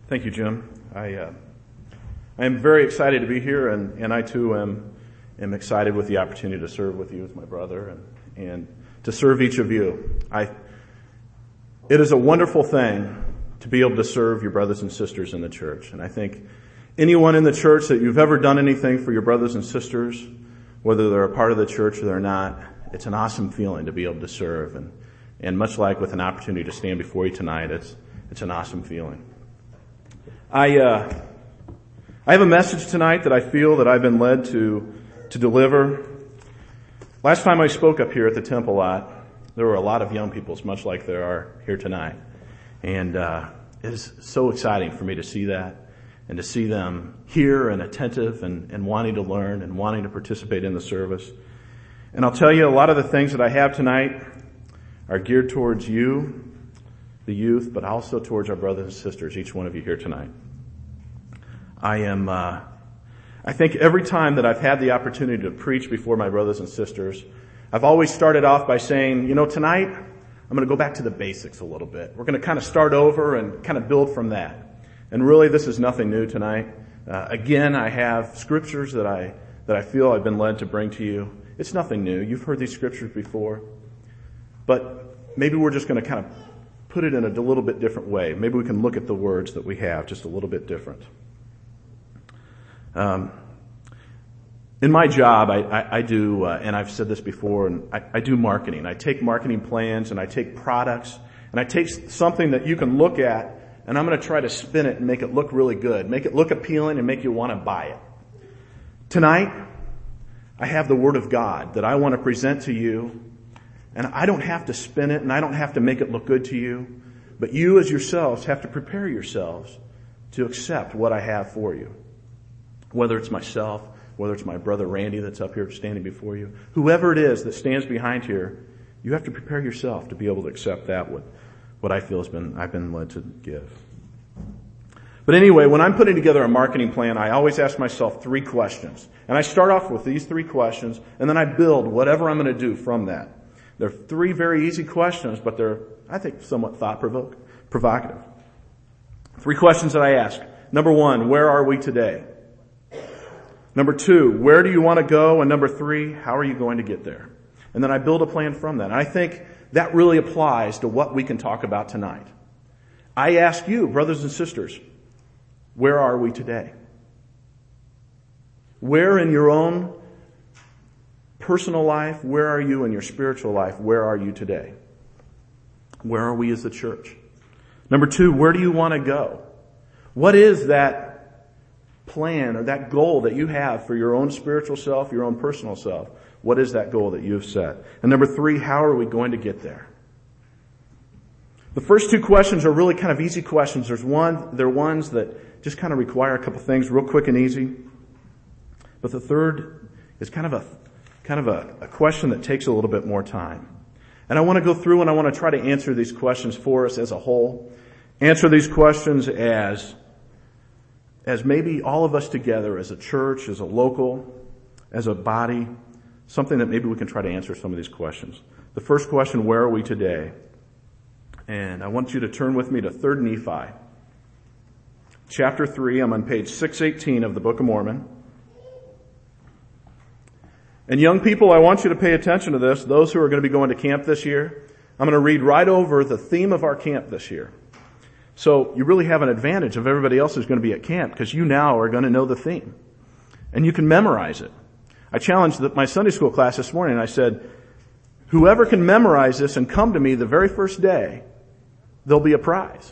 Thank you, Jim. I am very excited to be here, and I too am excited with the opportunity to serve with you as my brother and to serve each of you. It is a wonderful thing to be able to serve your brothers and sisters in the church. And I think anyone in the church that you've ever done anything for your brothers and sisters, whether they're a part of the church or they're not, it's an awesome feeling to be able to serve. And much like with an opportunity to stand before you tonight, it's an awesome feeling. I have a message tonight that I feel that I've been led to deliver. Last time I spoke up here at the temple lot, there were a lot of young people, much like there are here tonight. And it is so exciting for me to see that and to see them here and attentive and wanting to learn and wanting to participate in the service. And I'll tell you, a lot of the things that I have tonight are geared towards you, the youth, but also towards our brothers and sisters, each one of you here tonight. I think every time that I've had the opportunity to preach before my brothers and sisters, I've always started off by saying, tonight I'm going to go back to the basics a little bit. We're going to kind of start over and kind of build from that. And really, this is nothing new tonight. Again, I have scriptures that I feel I've been led to bring to you. It's nothing new. You've heard these scriptures before. But maybe we're just going to kind of put it in a little bit different way. Maybe we can look at the words that we have just a little bit different. In my job, I do, and I've said this before, and I do marketing. I take marketing plans and I take products and I take something that you can look at and I'm going to try to spin it and make it look really good, make it look appealing and make you want to buy it. Tonight, I have the Word of God that I want to present to you, and I don't have to spin it and I don't have to make it look good to you, but you as yourselves have to prepare yourselves to accept what I have for you. Whether it's myself, whether it's my brother Randy that's up here standing before you, whoever it is that stands behind here, you have to prepare yourself to be able to accept that what I feel I've been led to give. But anyway, when I'm putting together a marketing plan, I always ask myself 3 questions. And I start off with these 3 questions, and then I build whatever I'm going to do from that. They're 3 very easy questions, but they're, I think, somewhat provocative. 3 questions that I ask. Number 1, where are we today? Number 2, where do you want to go? And number 3, how are you going to get there? And then I build a plan from that. And I think that really applies to what we can talk about tonight. I ask you, brothers and sisters, where are we today? Where in your own personal life, where are you in your spiritual life? Where are you today? Where are we as a church? Number 2, where do you want to go? What is that plan or that goal that you have for your own spiritual self, your own personal self? What is that goal that you've set? And number 3, how are we going to get there? The first 2 questions are really kind of easy questions. They're ones that just kind of require a couple things real quick and easy. But the third is kind of a question that takes a little bit more time. And I want to go through and I want to try to answer these questions for us as a whole. Answer these questions as maybe all of us together as a church, as a local, as a body, something that maybe we can try to answer some of these questions. The first question, where are we today? And I want you to turn with me to 3 Nephi. Chapter 3, I'm on page 618 of the Book of Mormon. And young people, I want you to pay attention to this. Those who are going to be going to camp this year, I'm going to read right over the theme of our camp this year. So you really have an advantage of everybody else who's going to be at camp because you now are going to know the theme. And you can memorize it. I challenged my Sunday school class this morning and I said, whoever can memorize this and come to me the very first day, there'll be a prize.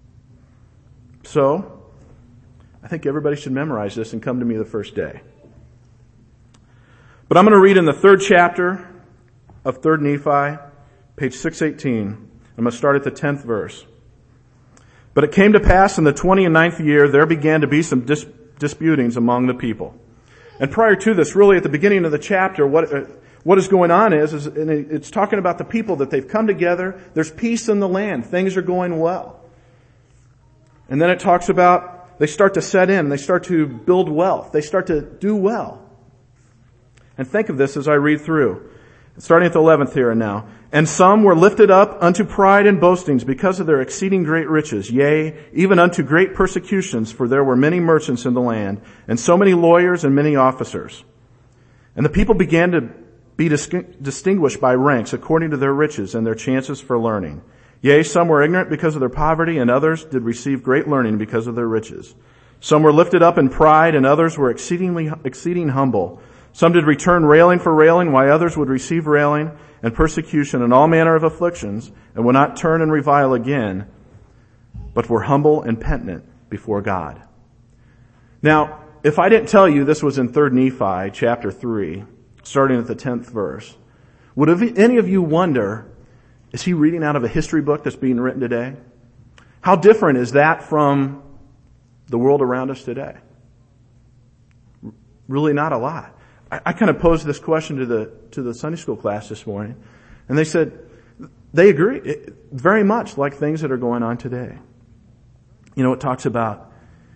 So I think everybody should memorize this and come to me the first day. But I'm going to read in the 3rd chapter of 3 Nephi, page 618. I'm going to start at the 10th verse. But it came to pass in the 29th year, there began to be some disputings among the people. And prior to this, really at the beginning of the chapter, what is going on is it's talking about the people that they've come together. There's peace in the land. Things are going well. And then it talks about they start to set in. They start to build wealth. They start to do well. And think of this as I read through. Starting at the 11th here and now. And some were lifted up unto pride and boastings because of their exceeding great riches, yea, even unto great persecutions, for there were many merchants in the land, and so many lawyers and many officers. And the people began to be distinguished by ranks according to their riches and their chances for learning. Yea, some were ignorant because of their poverty, and others did receive great learning because of their riches. Some were lifted up in pride, and others were exceeding humble. Some did return railing for railing, while others would receive railing and persecution and all manner of afflictions, and would not turn and revile again, but were humble and penitent before God. Now, if I didn't tell you this was in 3 Nephi chapter 3, starting at the 10th verse, would any of you wonder, is he reading out of a history book that's being written today? How different is that from the world around us today? Really not a lot. I kind of posed this question to the Sunday school class this morning, and they said they agree very much like things that are going on today. You know, it talks about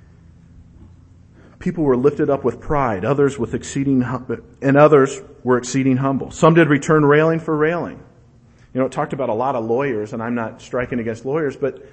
people were lifted up with pride, others with and others were exceeding humble. Some did return railing for railing. You know, it talked about a lot of lawyers, and I'm not striking against lawyers, but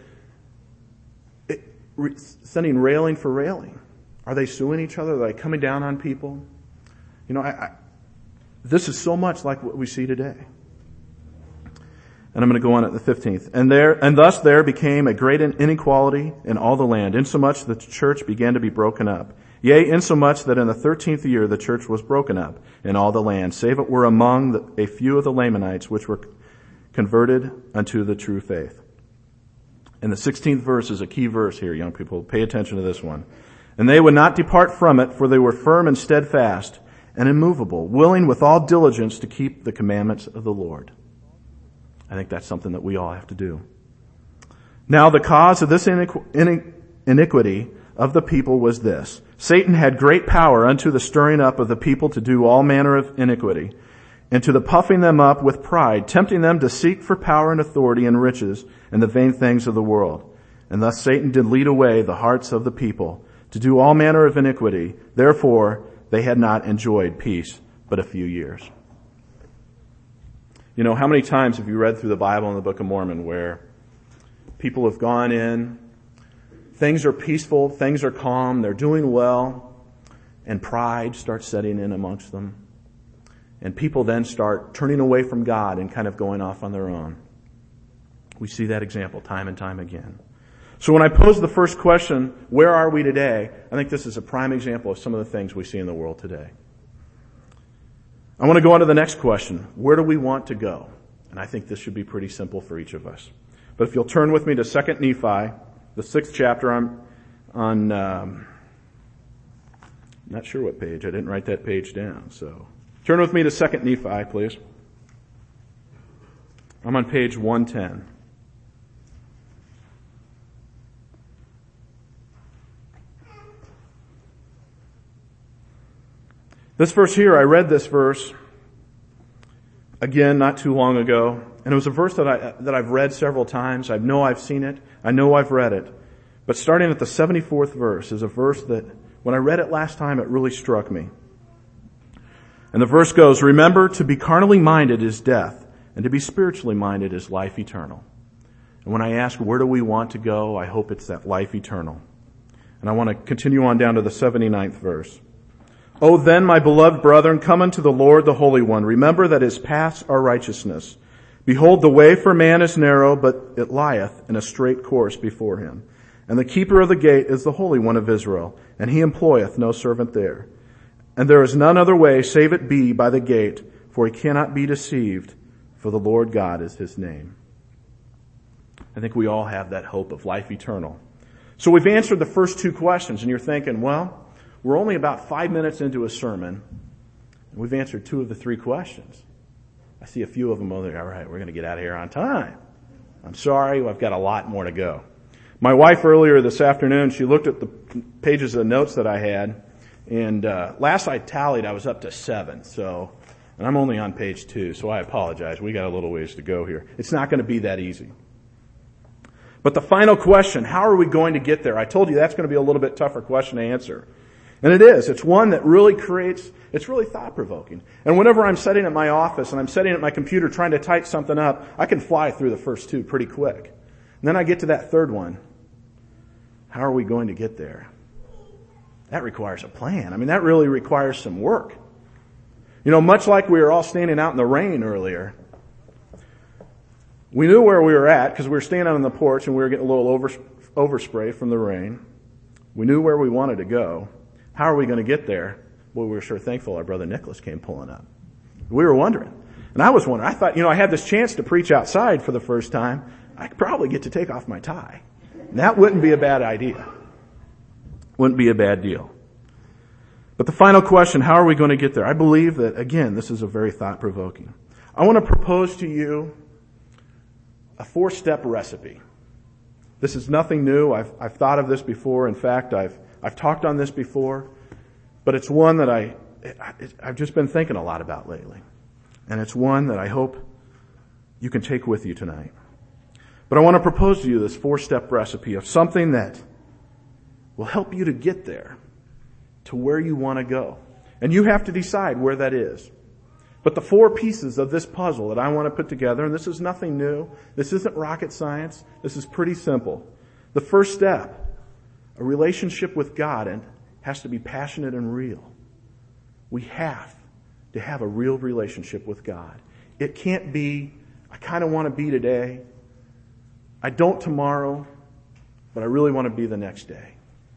sending railing for railing. Are they suing each other? Are they coming down on people? You know, this is so much like what we see today. And I'm going to go on at the 15th. And thus there became a great inequality in all the land, insomuch that the church began to be broken up. Yea, insomuch that in the 13th year the church was broken up in all the land, save it were among a few of the Lamanites which were converted unto the true faith. And the 16th verse is a key verse here, young people. Pay attention to this one. And they would not depart from it, for they were firm and steadfast and immovable, willing with all diligence to keep the commandments of the Lord. I think that's something that we all have to do. Now the cause of this iniquity of the people was this. Satan had great power unto the stirring up of the people to do all manner of iniquity, and to the puffing them up with pride, tempting them to seek for power and authority and riches and the vain things of the world. And thus Satan did lead away the hearts of the people to do all manner of iniquity. Therefore, they had not enjoyed peace but a few years. You know, how many times have you read through the Bible and the Book of Mormon where people have gone in, things are peaceful, things are calm, they're doing well, and pride starts setting in amongst them. And people then start turning away from God and kind of going off on their own. We see that example time and time again. So when I pose the first question, where are we today? I think this is a prime example of some of the things we see in the world today. I want to go on to the next question. Where do we want to go? And I think this should be pretty simple for each of us. But if you'll turn with me to 2 Nephi, the 6th chapter, I'm on not sure what page. I didn't write that page down. So turn with me to 2 Nephi, please. I'm on page 110. This verse here, I read this verse again not too long ago, and it was a verse that I've read several times. I know I've seen it. I know I've read it. But starting at the 74th verse is a verse that, when I read it last time, it really struck me. And the verse goes, "Remember, to be carnally minded is death, and to be spiritually minded is life eternal." And when I ask, where do we want to go? I hope it's that life eternal. And I want to continue on down to the 79th verse. "O then, my beloved brethren, come unto the Lord, the Holy One. Remember that his paths are righteousness. Behold, the way for man is narrow, but it lieth in a straight course before him. And the keeper of the gate is the Holy One of Israel, and he employeth no servant there. And there is none other way, save it be by the gate, for he cannot be deceived, for the Lord God is his name." I think we all have that hope of life eternal. So we've answered the first two questions, and you're thinking, well, we're only about 5 minutes into a sermon, and we've answered 2 of the 3 questions. I see a few of them over there. All right, we're going to get out of here on time. I'm sorry, I've got a lot more to go. My wife earlier this afternoon, she looked at the pages of notes that I had, and last I tallied, I was up to 7. And I'm only on page 2, so I apologize. We got a little ways to go here. It's not going to be that easy. But the final question, how are we going to get there? I told you that's going to be a little bit tougher question to answer. And it is. It's one that really it's really thought-provoking. And whenever I'm sitting at my office and I'm sitting at my computer trying to type something up, I can fly through the first two pretty quick. And then I get to that third one. How are we going to get there? That requires a plan. I mean, that really requires some work. Much like we were all standing out in the rain earlier, we knew where we were at because we were standing on the porch and we were getting a little overspray from the rain. We knew where we wanted to go. How are we going to get there? Well, we were sure thankful our brother Nicholas came pulling up. We were wondering. And I was wondering. I thought, I had this chance to preach outside for the first time. I could probably get to take off my tie. And that wouldn't be a bad idea. Wouldn't be a bad deal. But the final question, how are we going to get there? I believe that, again, this is a very thought-provoking. I want to propose to you a 4-step recipe. This is nothing new. I've thought of this before. In fact, I've talked on this before. But it's one that I've just been thinking a lot about lately. And it's one that I hope you can take with you tonight. But I want to propose to you this 4-step recipe of something that will help you to get there, to where you want to go. And you have to decide where that is. But the 4 pieces of this puzzle that I want to put together, and this is nothing new, this isn't rocket science, this is pretty simple. The first step, a relationship with God, and has to be passionate and real. We have to have a real relationship with God. It can't be, I kind of want to be today, I don't tomorrow, but I really want to be the next day.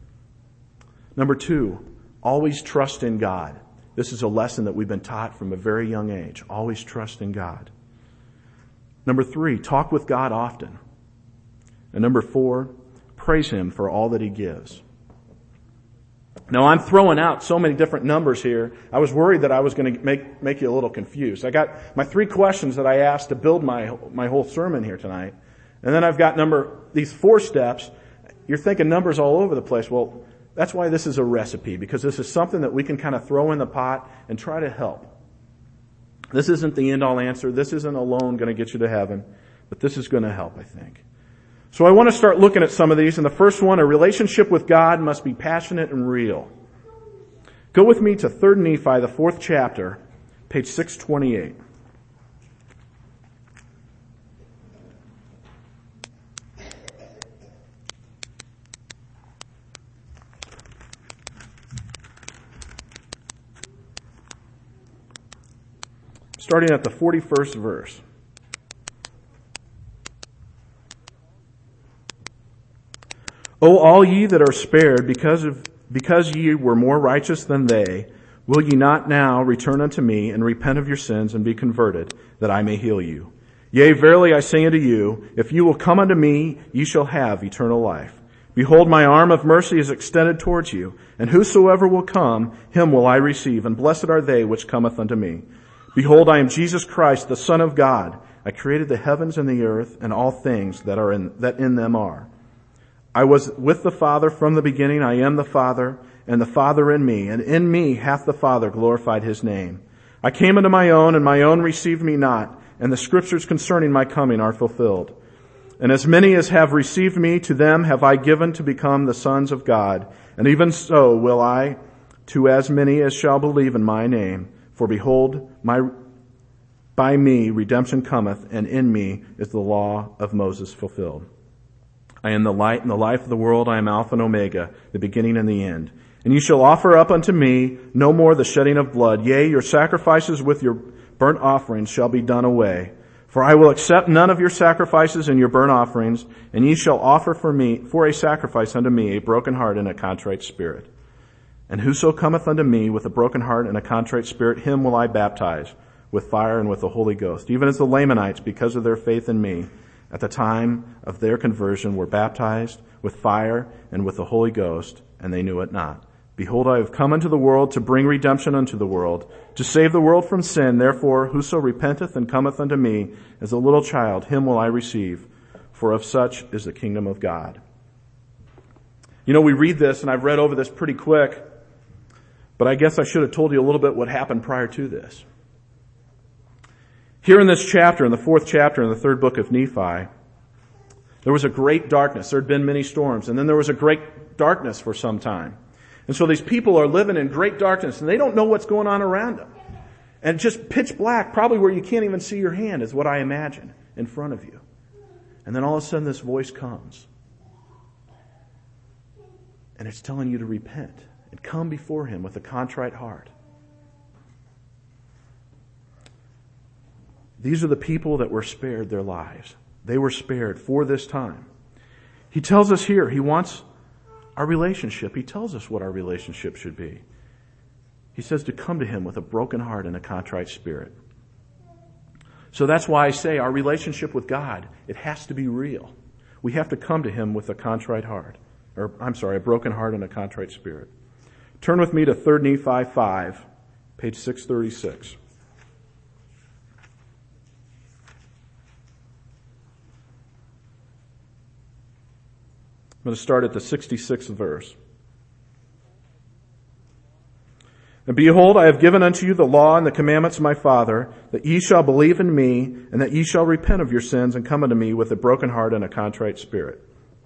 Number 2, always trust in God. This is a lesson that we've been taught from a very young age. Always trust in God. Number 3, talk with God often. And number 4, praise Him for all that He gives. Now, I'm throwing out so many different numbers here. I was worried that I was going to make you a little confused. I got my 3 questions that I asked to build my whole sermon here tonight. And then I've got these 4 steps. You're thinking numbers all over the place. Well, that's why this is a recipe, because this is something that we can kind of throw in the pot and try to help. This isn't the end-all answer. This isn't alone going to get you to heaven, but this is going to help, I think. So I want to start looking at some of these. And the first one, a relationship with God must be passionate and real. Go with me to 3 Nephi, the 4th chapter, page 628. Starting at the 41st verse. O all ye that are spared, because ye were more righteous than they, will ye not now return unto me, and repent of your sins, and be converted, that I may heal you? Yea, verily I say unto you, if you will come unto me, ye shall have eternal life. Behold, my arm of mercy is extended towards you, and whosoever will come, him will I receive, and blessed are they which cometh unto me. Behold, I am Jesus Christ, the Son of God. I created the heavens and the earth, and all things that in them are. I was with the Father from the beginning. I am the Father, and the Father in me, and in me hath the Father glorified His name. I came unto my own, and my own received me not, and the Scriptures concerning my coming are fulfilled. And as many as have received me, to them have I given to become the sons of God, and even so will I to as many as shall believe in my name. For behold, by me redemption cometh, and in me is the law of Moses fulfilled. I am the light and the life of the world. I am Alpha and Omega, the beginning and the end. And ye shall offer up unto me no more the shedding of blood. Yea, your sacrifices with your burnt offerings shall be done away. For I will accept none of your sacrifices and your burnt offerings, and ye shall offer for a sacrifice unto me a broken heart and a contrite spirit. And whoso cometh unto me with a broken heart and a contrite spirit, him will I baptize with fire and with the Holy Ghost. Even as the Lamanites, because of their faith in me, at the time of their conversion, were baptized with fire and with the Holy Ghost, and they knew it not. Behold, I have come into the world to bring redemption unto the world, to save the world from sin. Therefore, whoso repenteth and cometh unto me as a little child, him will I receive. For of such is the kingdom of God. We read this, and I've read over this pretty quick, but I guess I should have told you a little bit what happened prior to this. Here in this chapter, in the 4th chapter in the 3rd book of Nephi, there was a great darkness. There had been many storms, and then there was a great darkness for some time. And so these people are living in great darkness and they don't know what's going on around them. And just pitch black, probably where you can't even see your hand is what I imagine in front of you. And then all of a sudden this voice comes. And it's telling you to repent and come before Him with a contrite heart. These are the people that were spared their lives. They were spared for this time. He tells us here, He wants our relationship. He tells us what our relationship should be. He says to come to Him with a broken heart and a contrite spirit. So that's why I say our relationship with God, it has to be real. We have to come to Him with a contrite heart. A broken heart and a contrite spirit. Turn with me to 3 Nephi 5, page 636. I'm going to start at the 66th verse. And behold, I have given unto you the law and the commandments of my Father, that ye shall believe in me, and that ye shall repent of your sins and come unto me with a broken heart and a contrite spirit.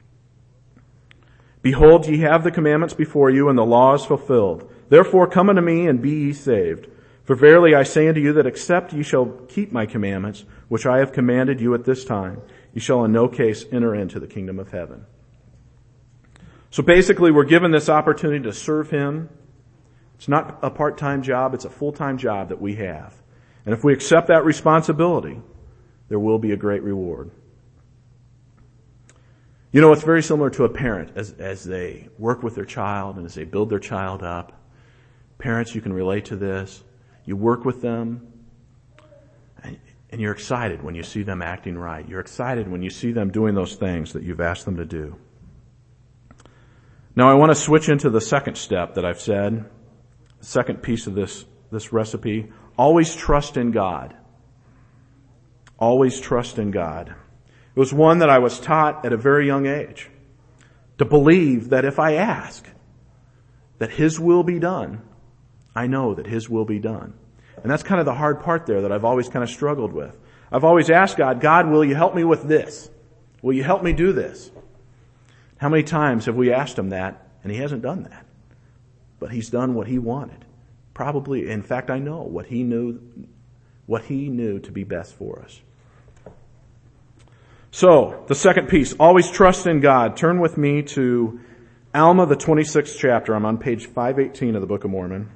Behold, ye have the commandments before you, and the law is fulfilled. Therefore come unto me, and be ye saved. For verily I say unto you that except ye shall keep my commandments, which I have commanded you at this time, ye shall in no case enter into the kingdom of heaven. So basically we're given this opportunity to serve Him. It's not a part-time job, it's a full-time job that we have. And if we accept that responsibility, there will be a great reward. You know, it's very similar to a parent as they work with their child and as they build their child up. Parents, you can relate to this. You work with them and you're excited when you see them acting right. You're excited when you see them doing those things that you've asked them to do. Now I want to switch into the second step that I've said, the second piece of this recipe. Always trust in God. Always trust in God. It was one that I was taught at a very young age. To believe that if I ask that His will be done, I know that His will be done. And that's kind of the hard part there that I've always kind of struggled with. I've always asked God, will you help me with this? Will you help me do this? How many times have we asked Him that and He hasn't done that? But He's done what He wanted. Probably, in fact, I know what He knew to be best for us. So, the second piece, always trust in God. Turn with me to Alma, the 26th chapter. I'm on page 518 of the Book of Mormon.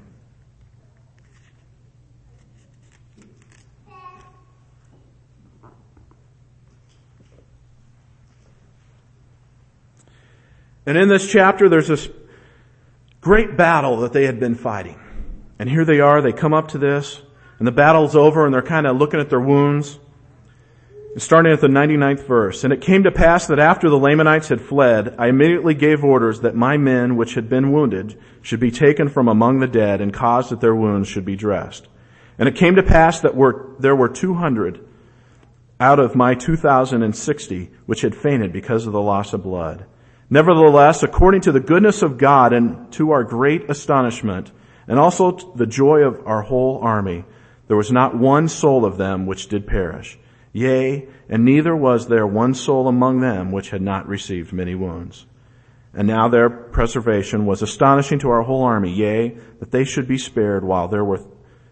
And in this chapter, there's this great battle that they had been fighting. And here they are, they come up to this, and the battle's over, and they're kind of looking at their wounds. Starting at the 99th verse. And it came to pass that after the Lamanites had fled, I immediately gave orders that my men which had been wounded should be taken from among the dead, and caused that their wounds should be dressed. And it came to pass that there were 200 out of my 2,060 which had fainted because of the loss of blood. Nevertheless, according to the goodness of God and to our great astonishment, and also the joy of our whole army, there was not one soul of them which did perish. Yea, and neither was there one soul among them which had not received many wounds. And now their preservation was astonishing to our whole army, yea, that they should be spared while there was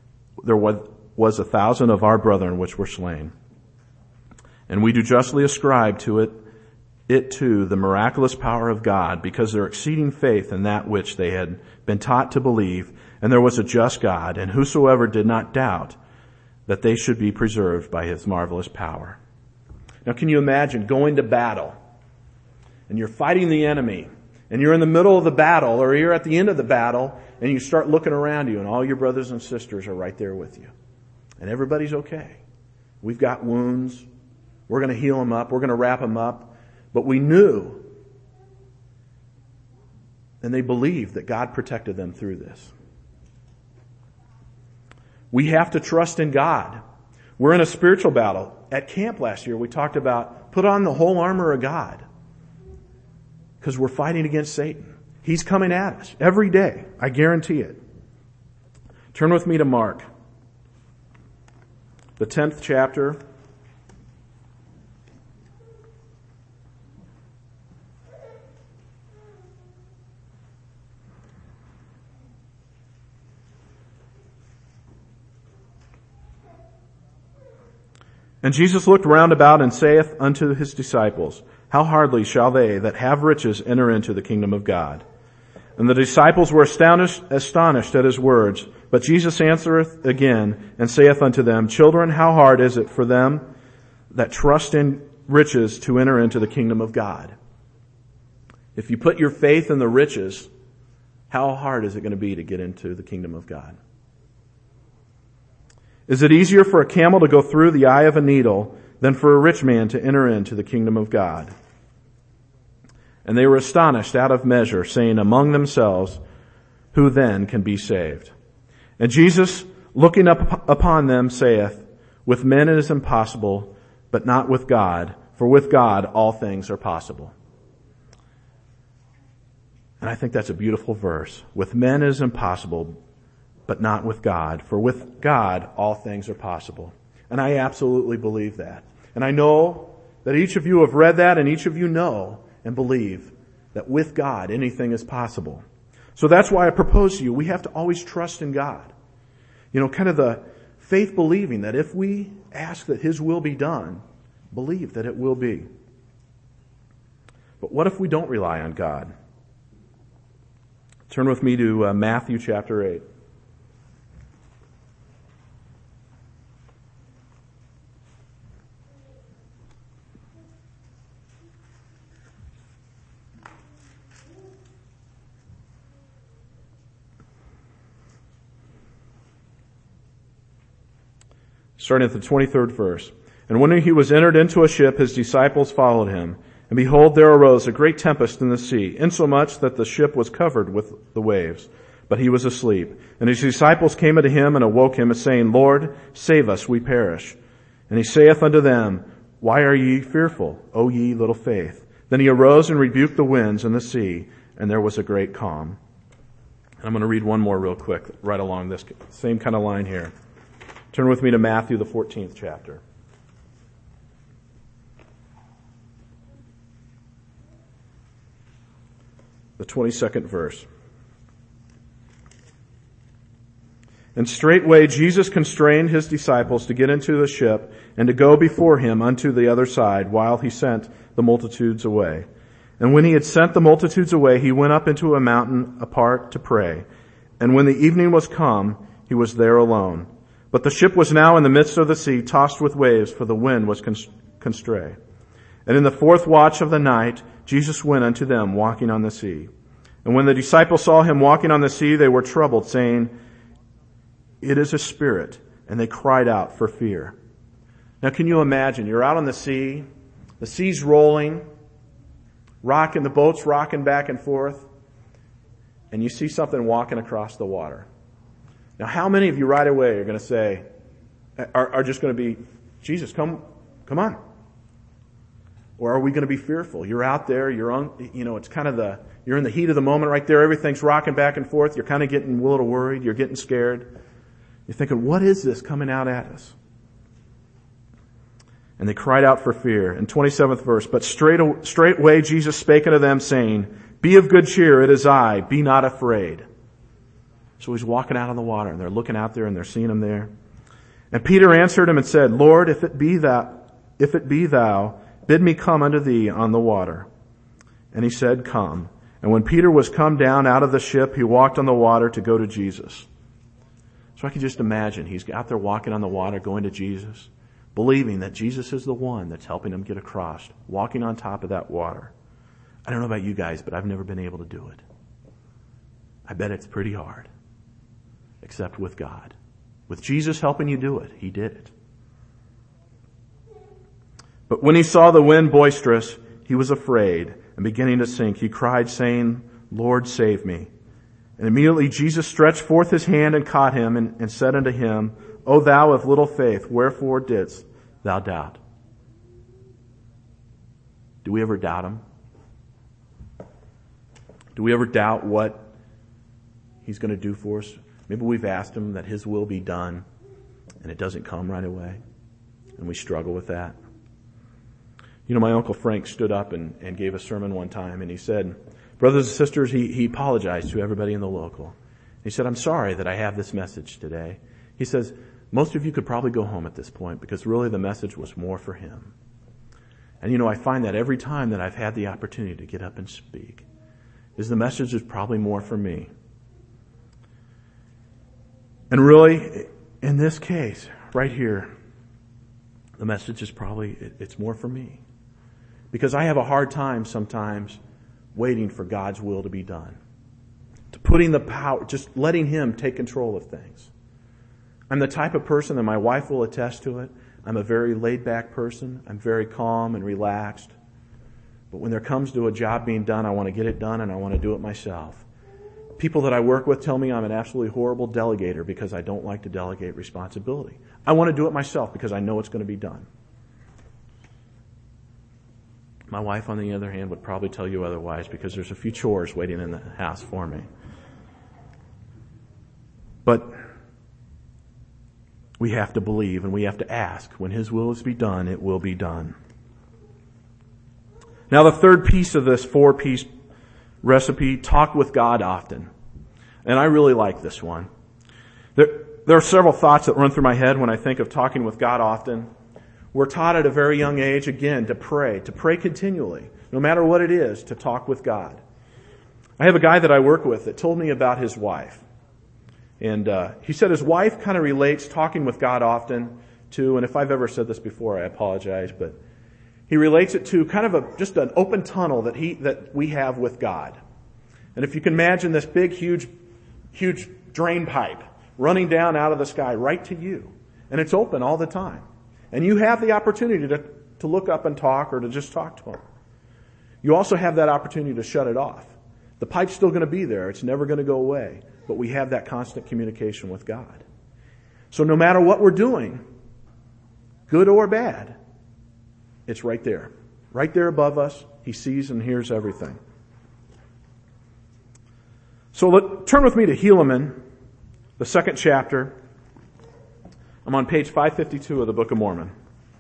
1,000 of our brethren which were slain. And we do justly ascribe to it to the miraculous power of God, because their exceeding faith in that which they had been taught to believe, and there was a just God, and whosoever did not doubt that they should be preserved by His marvelous power. Now can you imagine going to battle, and you're fighting the enemy, and you're in the middle of the battle, or you're at the end of the battle, and you start looking around you, and all your brothers and sisters are right there with you. And everybody's okay. We've got wounds. We're going to heal them up. We're going to wrap them up. But we knew, and they believed that God protected them through this. We have to trust in God. We're in a spiritual battle. At camp last year, we talked about put on the whole armor of God, because we're fighting against Satan. He's coming at us every day. I guarantee it. Turn with me to Mark, the 10th chapter. And Jesus looked round about and saith unto his disciples, How hardly shall they that have riches enter into the kingdom of God? And the disciples were astonished at his words. But Jesus answereth again and saith unto them, Children, how hard is it for them that trust in riches to enter into the kingdom of God? If you put your faith in the riches, how hard is it going to be to get into the kingdom of God? Is it easier for a camel to go through the eye of a needle than for a rich man to enter into the kingdom of God? And they were astonished out of measure, saying among themselves, Who then can be saved? And Jesus, looking up upon them, saith, With men it is impossible, but not with God, for with God all things are possible. And I think that's a beautiful verse. With men it is impossible, but not with God, for with God all things are possible. And I absolutely believe that. And I know that each of you have read that, and each of you know and believe that with God anything is possible. So that's why I propose to you, we have to always trust in God. Kind of the faith believing that if we ask that His will be done, believe that it will be. But what if we don't rely on God? Turn with me to Matthew chapter 8. Starting at the 23rd verse. And when he was entered into a ship, his disciples followed him. And behold, there arose a great tempest in the sea, insomuch that the ship was covered with the waves. But he was asleep. And his disciples came unto him and awoke him, saying, Lord, save us, we perish. And he saith unto them, Why are ye fearful, O ye little faith? Then he arose and rebuked the winds and the sea, and there was a great calm. And I'm going to read one more real quick, right along this same kind of line here. Turn with me to Matthew, the 14th chapter. The 22nd verse. And straightway Jesus constrained his disciples to get into the ship and to go before him unto the other side while he sent the multitudes away. And when he had sent the multitudes away, he went up into a mountain apart to pray. And when the evening was come, he was there alone. But the ship was now in the midst of the sea, tossed with waves, for the wind was constray. And in the fourth watch of the night, Jesus went unto them, walking on the sea. And when the disciples saw him walking on the sea, they were troubled, saying, It is a spirit. And they cried out for fear. Now can you imagine? You're out on the sea's rolling, the boat's rocking back and forth, and you see something walking across the water. Now, how many of you right away are going to say, are just going to be, Jesus, come on. Or are we going to be fearful? You're out there, it's kind of you're in the heat of the moment right there. Everything's rocking back and forth. You're kind of getting a little worried. You're getting scared. You're thinking, what is this coming out at us? And they cried out for fear. In 27th verse, but straightway Jesus spake unto them, saying, Be of good cheer, it is I, be not afraid. So he's walking out on the water, and they're looking out there, and they're seeing him there. And Peter answered him and said, Lord, if it be thou, bid me come unto thee on the water. And he said, Come. And when Peter was come down out of the ship, he walked on the water to go to Jesus. So I can just imagine he's out there walking on the water, going to Jesus, believing that Jesus is the one that's helping him get across, walking on top of that water. I don't know about you guys, but I've never been able to do it. I bet it's pretty hard. Except with God. With Jesus helping you do it, he did it. But when he saw the wind boisterous, he was afraid, and beginning to sink, he cried, saying, Lord, save me. And immediately Jesus stretched forth his hand and caught him, and said unto him, O thou of little faith, wherefore didst thou doubt? Do we ever doubt him? Do we ever doubt what he's going to do for us? Maybe we've asked him that his will be done, and it doesn't come right away, and we struggle with that. My Uncle Frank stood up and gave a sermon one time, and he said, brothers and sisters, he apologized to everybody in the local. He said, I'm sorry that I have this message today. He says, Most of you could probably go home at this point because really the message was more for him. And I find that every time that I've had the opportunity to get up and speak, is the message is probably more for me. And really, in this case, right here, the message is probably, it's more for me. Because I have a hard time sometimes waiting for God's will to be done. To putting the power, just letting him take control of things. I'm the type of person, and my wife will attest to it, I'm a very laid back person. I'm very calm and relaxed. But when there comes to a job being done, I want to get it done and I want to do it myself. People that I work with tell me I'm an absolutely horrible delegator because I don't like to delegate responsibility. I want to do it myself because I know it's going to be done. My wife, on the other hand, would probably tell you otherwise because there's a few chores waiting in the house for me. But we have to believe and we have to ask. When his will is to be done, it will be done. Now the third piece of this 4-piece recipe, talk with God often. And I really like this one. There are several thoughts that run through my head when I think of talking with God often. We're taught at a very young age, again, to pray continually, no matter what it is, to talk with God. I have a guy that I work with that told me about his wife. And he said his wife kind of relates talking with God often to, and if I've ever said this before, I apologize, but he relates it to kind of just an open tunnel that we have with God. And if you can imagine this big, huge drain pipe running down out of the sky right to you. And it's open all the time. And you have the opportunity to look up and talk or to just talk to him. You also have that opportunity to shut it off. The pipe's still going to be there. It's never going to go away. But we have that constant communication with God. So no matter what we're doing, good or bad, it's right there. Right there above us. He sees and hears everything. So turn with me to Helaman, the 2nd chapter. I'm on page 552 of the Book of Mormon.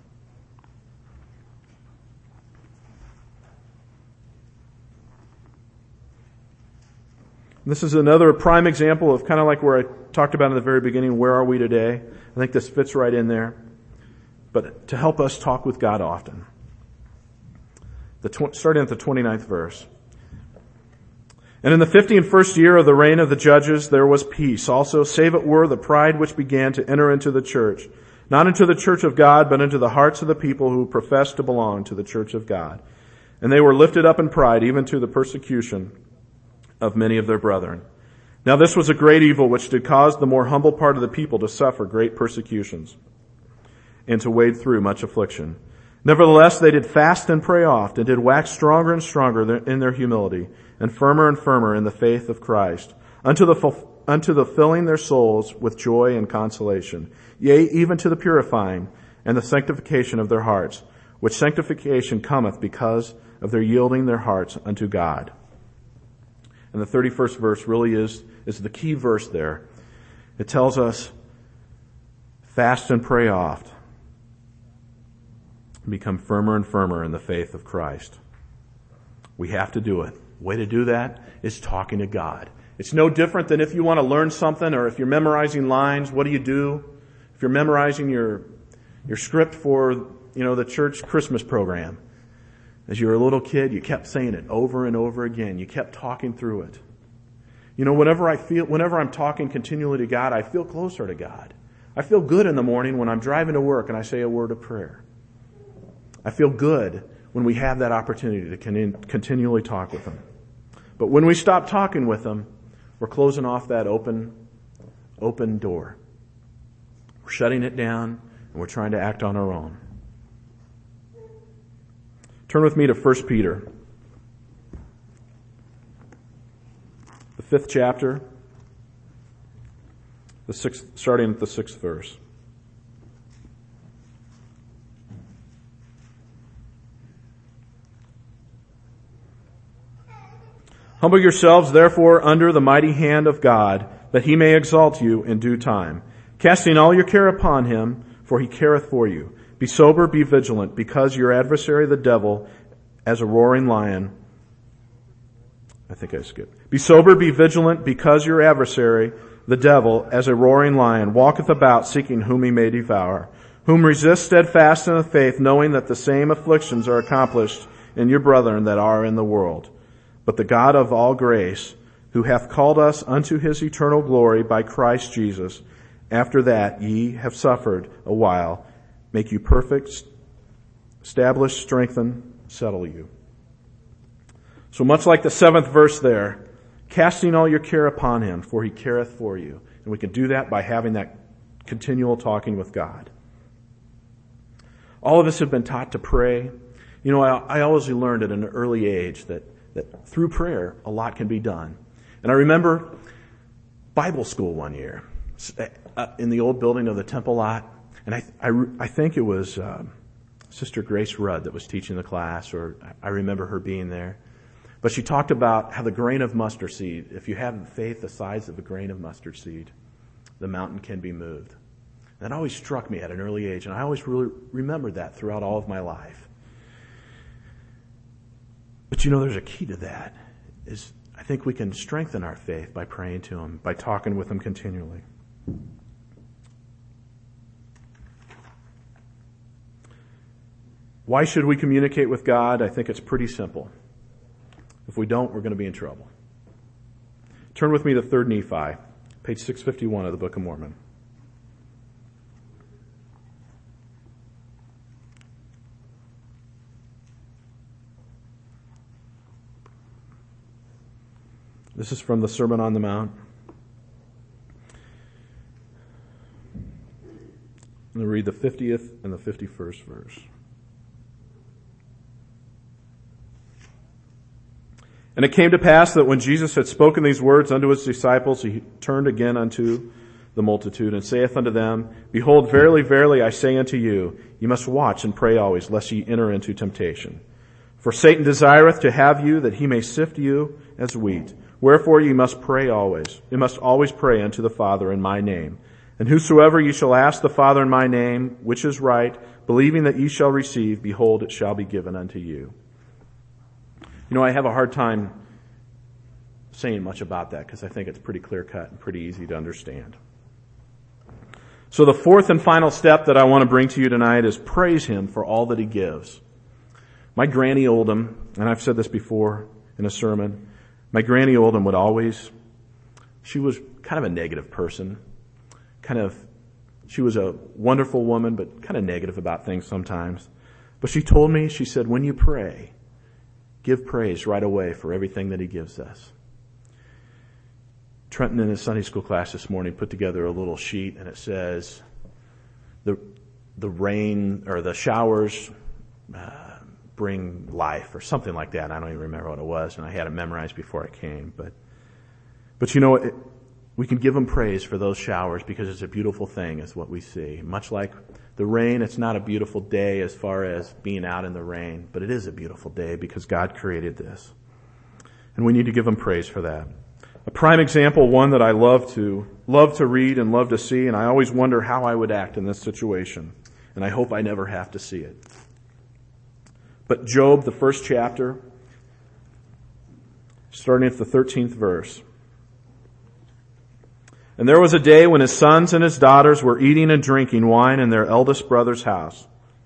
This is another prime example of kind of like where I talked about in the very beginning, where are we today? I think this fits right in there. But to help us talk with God often. Starting at the 29th verse. And in the 51st year of the reign of the judges, there was peace. Also, save it were the pride which began to enter into the church, not into the church of God, but into the hearts of the people who professed to belong to the church of God. And they were lifted up in pride, even to the persecution of many of their brethren. Now this was a great evil which did cause the more humble part of the people to suffer great persecutions and to wade through much affliction. Nevertheless, they did fast and pray oft, and did wax stronger and stronger in their humility, and firmer in the faith of Christ, unto the filling their souls with joy and consolation, yea, even to the purifying and the sanctification of their hearts, which sanctification cometh because of their yielding their hearts unto God. And the 31st verse really is the key verse there. It tells us, fast and pray oft, become firmer and firmer in the faith of Christ. We have to do it. Way to do that is talking to God. It's no different than if you want to learn something or if you're memorizing lines, what do? If you're memorizing your script for, the church Christmas program. As you were a little kid, you kept saying it over and over again. You kept talking through it. Whenever I'm talking continually to God, I feel closer to God. I feel good in the morning when I'm driving to work and I say a word of prayer. I feel good when we have that opportunity to continually talk with Him. But when we stop talking with Him, we're closing off that open door. We're shutting it down and we're trying to act on our own. Turn with me to 1 Peter, the 5th chapter, starting at the 6th verse. Humble yourselves, therefore, under the mighty hand of God, that He may exalt you in due time, casting all your care upon Him, for He careth for you. Be sober, be vigilant, because your adversary the devil, as a roaring lion, Be sober, be vigilant, because your adversary the devil, as a roaring lion, walketh about seeking whom he may devour. Whom resist steadfast in the faith, knowing that the same afflictions are accomplished in your brethren that are in the world. But the God of all grace, who hath called us unto his eternal glory by Christ Jesus, after that ye have suffered a while, make you perfect, establish, strengthen, settle you. So much like the 7th verse there, casting all your care upon him, for he careth for you. And we can do that by having that continual talking with God. All of us have been taught to pray. You know, I always learned at an early age that through prayer, a lot can be done. And I remember Bible school one year in the old building of the Temple lot. And I think it was Sister Grace Rudd that was teaching the class, or I remember her being there. But she talked about how the grain of mustard seed, if you have faith the size of a grain of mustard seed, the mountain can be moved. That always struck me at an early age, and I always really remembered that throughout all of my life. But you know, there's a key to that. Is I think we can strengthen our faith by praying to him, by talking with him continually. Why should we communicate with God? I think it's pretty simple. If we don't, we're going to be in trouble. Turn with me to 3 Nephi, page 651 of the Book of Mormon. This is from the Sermon on the Mount. I'm going to read the 50th and the 51st verse. And it came to pass that when Jesus had spoken these words unto his disciples, he turned again unto the multitude, and saith unto them, Behold, verily, verily, I say unto you, ye must watch and pray always, lest ye enter into temptation. For Satan desireth to have you, that he may sift you as wheat. Wherefore ye must pray always. You must always pray unto the Father in my name. And whosoever ye shall ask the Father in my name, which is right, believing that ye shall receive, behold, it shall be given unto you. You know, I have a hard time saying much about that because I think it's pretty clear-cut and pretty easy to understand. So the 4th and final step that I want to bring to you tonight is praise him for all that he gives. My Granny Oldham, and I've said this before in a sermon, my Granny Oldham would always, she was kind of a negative person. She was a wonderful woman, but kind of negative about things sometimes. But she told me, she said, when you pray, give praise right away for everything that he gives us. Trenton in his Sunday school class this morning put together a little sheet, and it says, the rain or the showers bring life, or something like that. I don't even remember what it was, and I had it memorized before I came. But you know, we can give him praise for those showers because it's a beautiful thing, is what we see. Much like the rain, it's not a beautiful day as far as being out in the rain, but it is a beautiful day because God created this. And we need to give him praise for that. A prime example, one that I love to read and love to see, and I always wonder how I would act in this situation. And I hope I never have to see it. But Job, the 1st chapter, starting at the 13th verse. And there was a day when his sons and his daughters were eating and drinking wine in their eldest brother's house.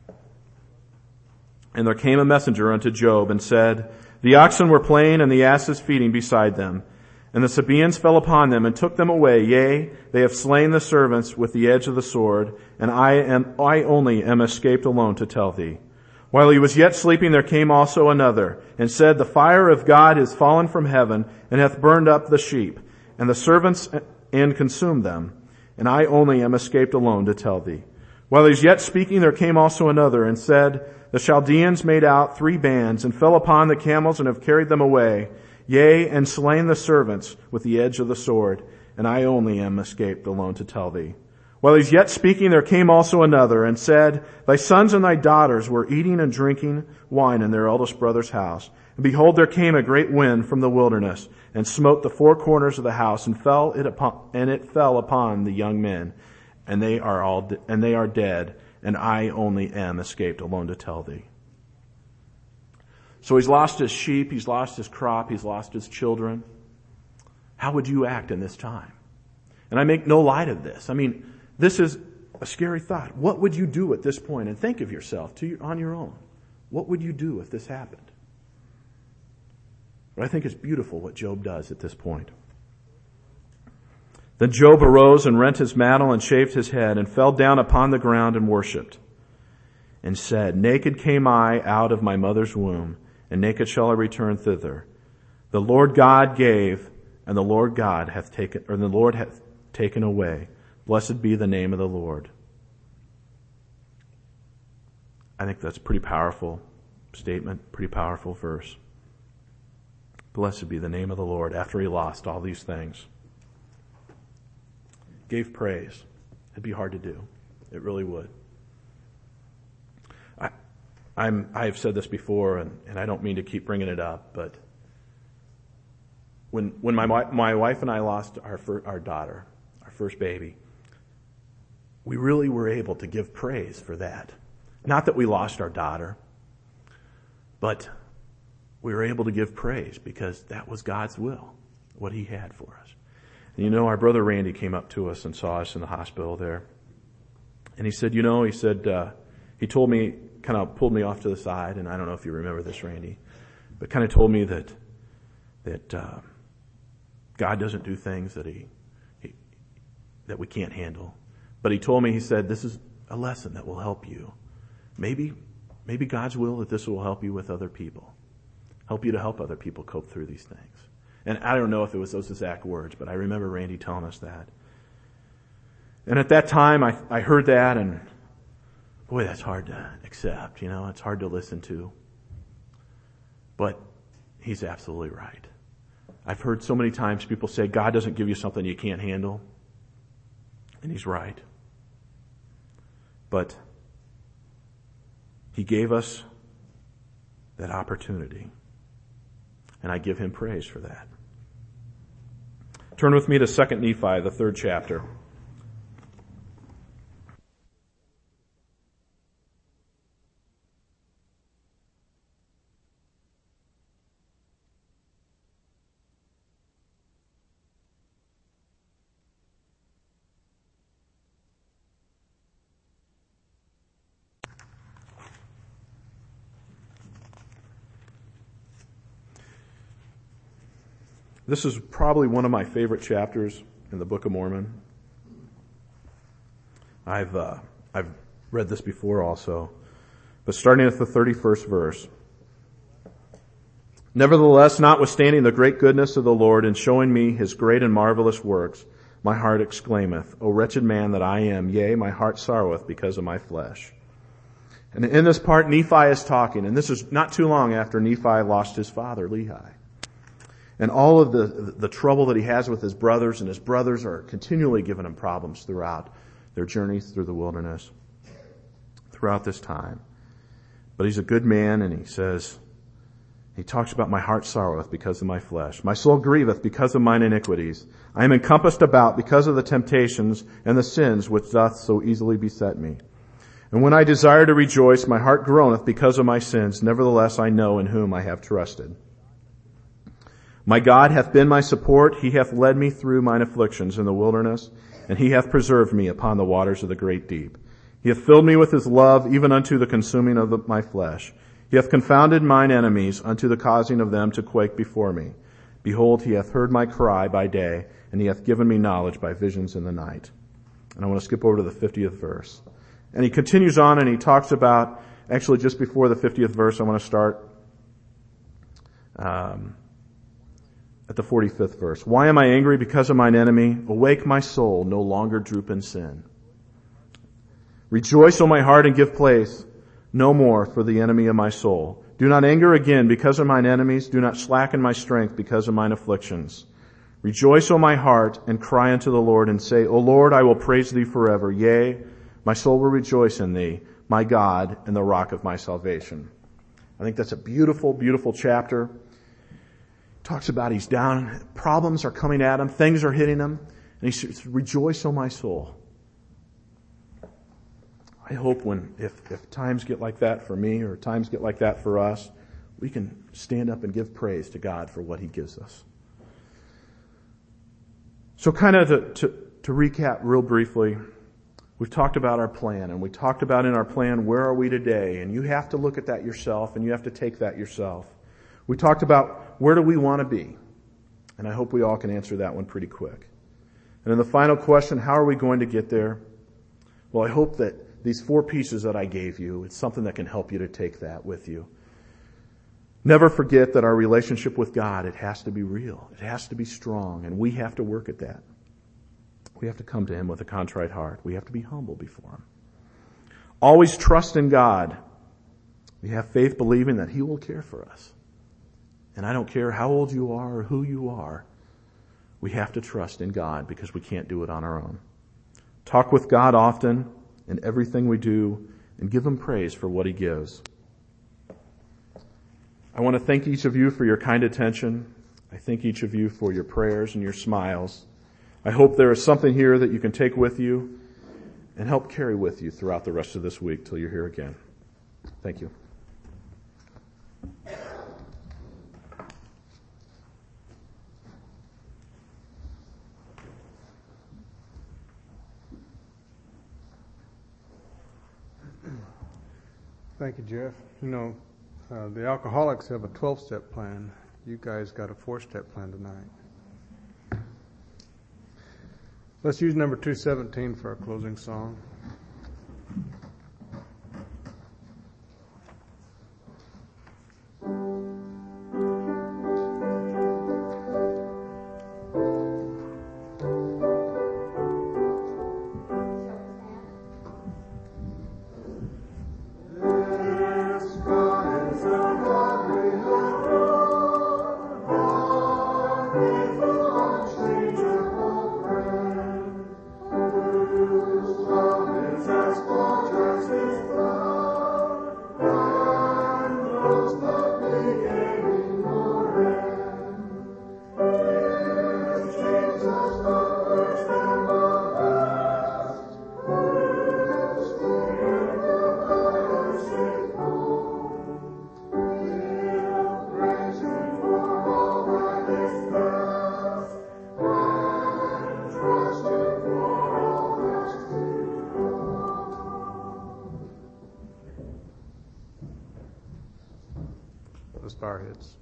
And there came a messenger unto Job and said, The oxen were playing and the asses feeding beside them. And the Sabaeans fell upon them and took them away. Yea, they have slain the servants with the edge of the sword, and I only am escaped alone to tell thee. While he was yet sleeping, there came also another, and said, The fire of God is fallen from heaven, and hath burned up the sheep, and the servants, and consumed them. And I only am escaped alone to tell thee. While he was yet speaking, there came also another, and said, The Chaldeans made out 3 bands, and fell upon the camels, and have carried them away. Yea, and slain the servants with the edge of the sword, and I only am escaped alone to tell thee. While he's yet speaking, there came also another, and said, Thy sons and thy daughters were eating and drinking wine in their eldest brother's house. And behold, there came a great wind from the wilderness, and smote the 4 corners of the house, and it fell upon the young men, and they are dead, and I only am escaped alone to tell thee. So he's lost his sheep, he's lost his crop, he's lost his children. How would you act in this time? And I make no light of this. I mean, this is a scary thought. What would you do at this point? And think of yourself on your own. What would you do if this happened? But I think it's beautiful what Job does at this point. Then Job arose and rent his mantle and shaved his head and fell down upon the ground and worshipped and said, Naked came I out of my mother's womb, and naked shall I return thither. The Lord God gave, and the Lord God hath taken, or the Lord hath taken away. Blessed be the name of the Lord. I think that's a pretty powerful statement, pretty powerful verse. Blessed be the name of the Lord after he lost all these things. Gave praise. It'd be hard to do. It really would. I've said this before, and I don't mean to keep bringing it up, but when my wife and I lost our daughter, our first baby, we really were able to give praise for that. Not that we lost our daughter, but we were able to give praise because that was God's will, what he had for us. And our brother Randy came up to us and saw us in the hospital there. And he said, he told me, kind of pulled me off to the side, and I don't know if you remember this, Randy, but kind of told me that God doesn't do things that that we can't handle. But he told me, he said, this is a lesson that will help you. Maybe God's will that this will help you with other people. Help you to help other people cope through these things. And I don't know if it was those exact words, but I remember Randy telling us that. And at that time, I heard that, and boy, that's hard to accept, it's hard to listen to. But he's absolutely right. I've heard so many times people say, God doesn't give you something you can't handle. And he's right. But he gave us that opportunity. And I give him praise for that. Turn with me to 2 Nephi, the 3rd chapter. This is probably one of my favorite chapters in the Book of Mormon. I've read this before also, but starting at the 31st verse. Nevertheless, notwithstanding the great goodness of the Lord in showing me his great and marvelous works, my heart exclaimeth, O wretched man that I am, yea, my heart sorroweth because of my flesh. And in this part, Nephi is talking, and this is not too long after Nephi lost his father, Lehi. And all of the trouble that he has with his brothers, and his brothers are continually giving him problems throughout their journeys through the wilderness, throughout this time. But he's a good man, and he talks about my heart sorroweth because of my flesh. My soul grieveth because of mine iniquities. I am encompassed about because of the temptations and the sins which doth so easily beset me. And when I desire to rejoice, my heart groaneth because of my sins. Nevertheless, I know in whom I have trusted. My God hath been my support. He hath led me through mine afflictions in the wilderness, and he hath preserved me upon the waters of the great deep. He hath filled me with his love, even unto the consuming of my flesh. He hath confounded mine enemies unto the causing of them to quake before me. Behold, he hath heard my cry by day, and he hath given me knowledge by visions in the night. And I want to skip over to the 50th verse. And he continues on, and he talks about, actually just before the 50th verse, I want to start at the 45th verse. Why am I angry because of mine enemy? Awake my soul, no longer droop in sin. Rejoice, O my heart, and give place no more for the enemy of my soul. Do not anger again because of mine enemies. Do not slacken my strength because of mine afflictions. Rejoice, O my heart, and cry unto the Lord, and say, O Lord, I will praise thee forever. Yea, my soul will rejoice in thee, my God, and the rock of my salvation. I think that's a beautiful, beautiful chapter. Talks about he's down, problems are coming at him, things are hitting him, and he says, rejoice, O my soul. I hope if times get like that for me, or times get like that for us, we can stand up and give praise to God for what he gives us. So kind of to recap real briefly, we've talked about our plan, and we talked about in our plan, where are we today? And you have to look at that yourself, and you have to take that yourself. We talked about where do we want to be? And I hope we all can answer that one pretty quick. And then the final question, how are we going to get there? Well, I hope that these 4 pieces that I gave you, it's something that can help you to take that with you. Never forget that our relationship with God, it has to be real. It has to be strong, and we have to work at that. We have to come to Him with a contrite heart. We have to be humble before Him. Always trust in God. We have faith believing that He will care for us. And I don't care how old you are or who you are. We have to trust in God because we can't do it on our own. Talk with God often in everything we do and give Him praise for what He gives. I want to thank each of you for your kind attention. I thank each of you for your prayers and your smiles. I hope there is something here that you can take with you and help carry with you throughout the rest of this week till you're here again. Thank you. Thank you, Jeff. You know, the alcoholics have a 12-step plan. You guys got a 4-step plan tonight. Let's use number 217 for our closing song. Let's bow our heads.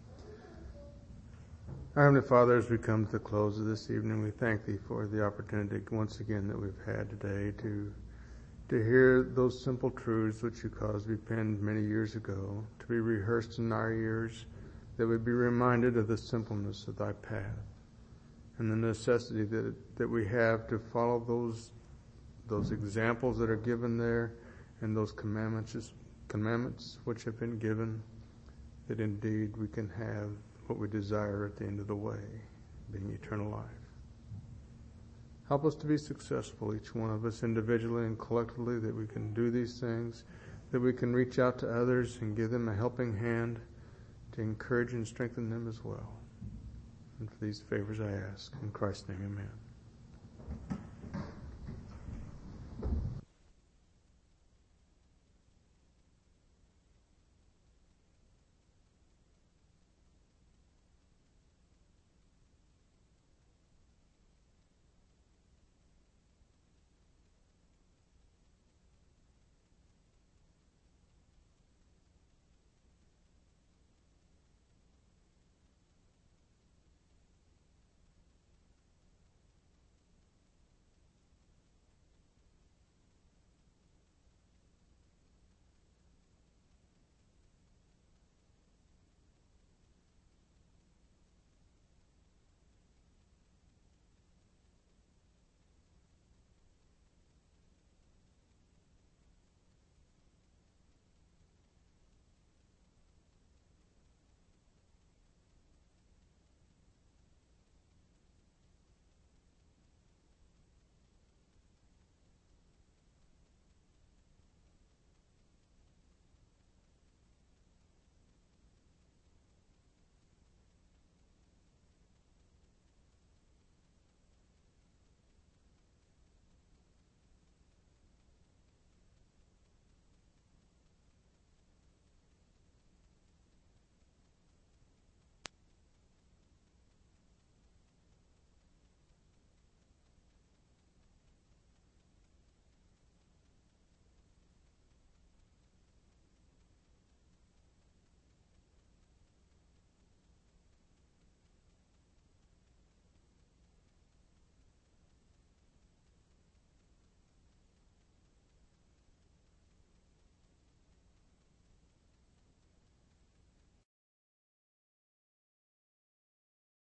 Our Heavenly Father, as we come to the close of this evening, we thank Thee for the opportunity once again that we've had today to hear those simple truths which You caused to be penned many years ago, to be rehearsed in our ears, that we be reminded of the simpleness of Thy path and the necessity that we have to follow those examples that are given there and those commandments which have been given, that indeed we can have what we desire at the end of the way, being eternal life. Help us to be successful, each one of us individually and collectively, that we can do these things, that we can reach out to others and give them a helping hand to encourage and strengthen them as well. And for these favors I ask, in Christ's name, amen.